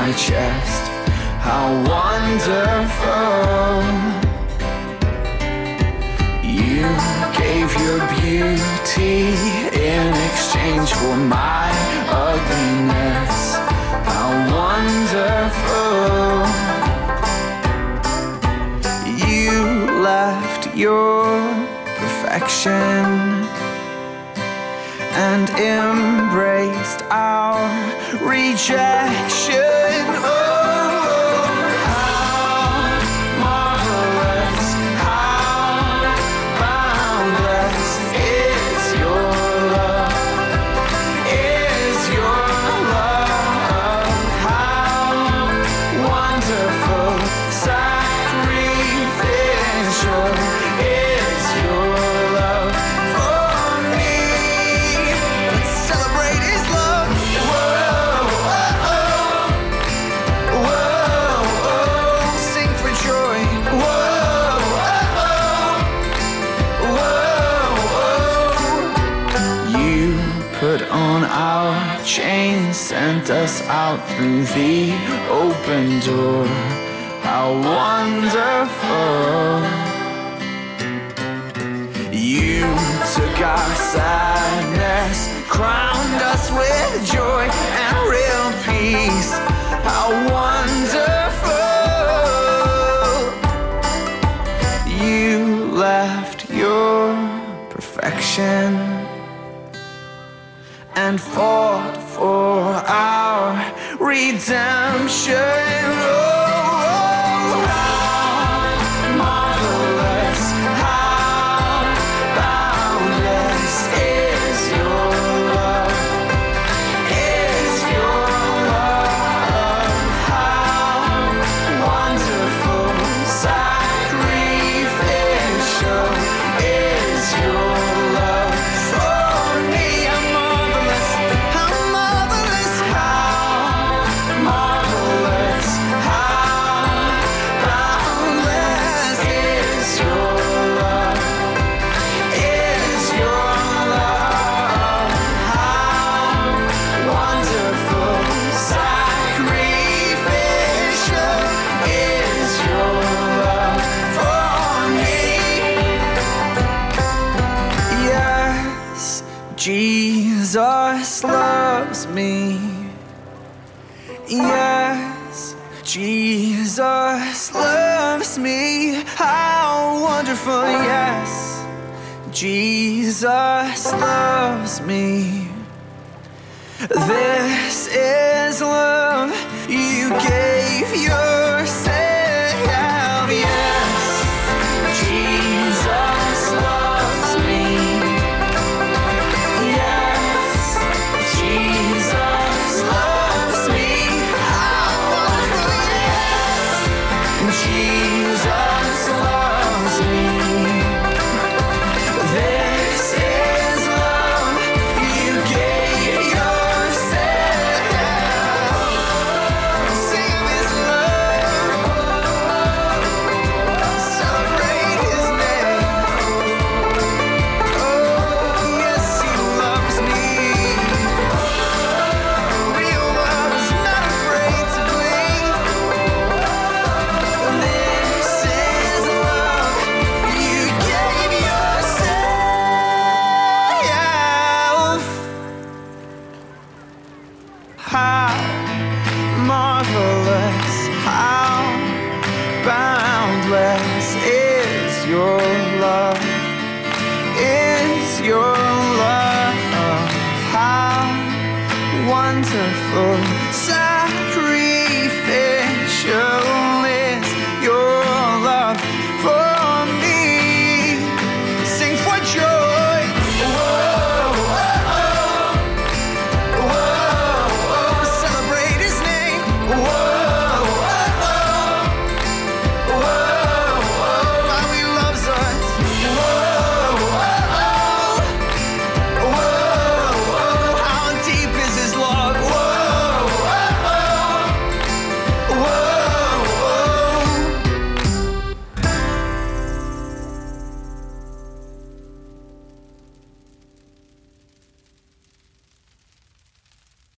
my chest. How wonderful. You gave your beauty in exchange for my ugliness. How wonderful. You left your perfection and embraced our rejection. Oh, how marvelous, how boundless is your love, is your love. How wonderful, sacrificial is your love for me. Let's celebrate his love. Whoa, oh, whoa, oh, sing for joy. Whoa, oh, you put on our chains, sent us out through the open door. How wonderful. You took our sadness, crowned us with joy and real peace. How wonderful. You left your perfection and fought for our redemption. Oh, how marvelous, how boundless is your love, is your love. How wonderful, sacrificial is your love for me. How marvelous, how marvelous, how marvelous, how boundless is your love, is your love. How wonderful, sacrificial is your love for me. Yes, Jesus loves me. Yes, Jesus loves me. How wonderful, yes, Jesus loves me. This is love. You gave yourself. Yes, Jesus loves me. Yes, Jesus loves me. How wonderful, yes, Jesus loves me. This is love. You gave yourself. Sing of his love. Celebrate his name. Oh, yes, he loves me. Real love is not afraid to bleed. This is love. You gave yourself. How marvelous, how boundless is your love, is your love. How wonderful,